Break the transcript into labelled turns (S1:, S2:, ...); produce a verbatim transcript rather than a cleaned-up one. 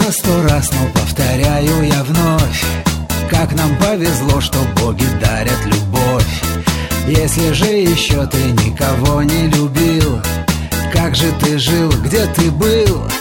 S1: это сто раз, но повторяю я вновь: как нам повезло, что боги дарят любовь. Если же еще ты никого не любил, как же ты жил, где ты был?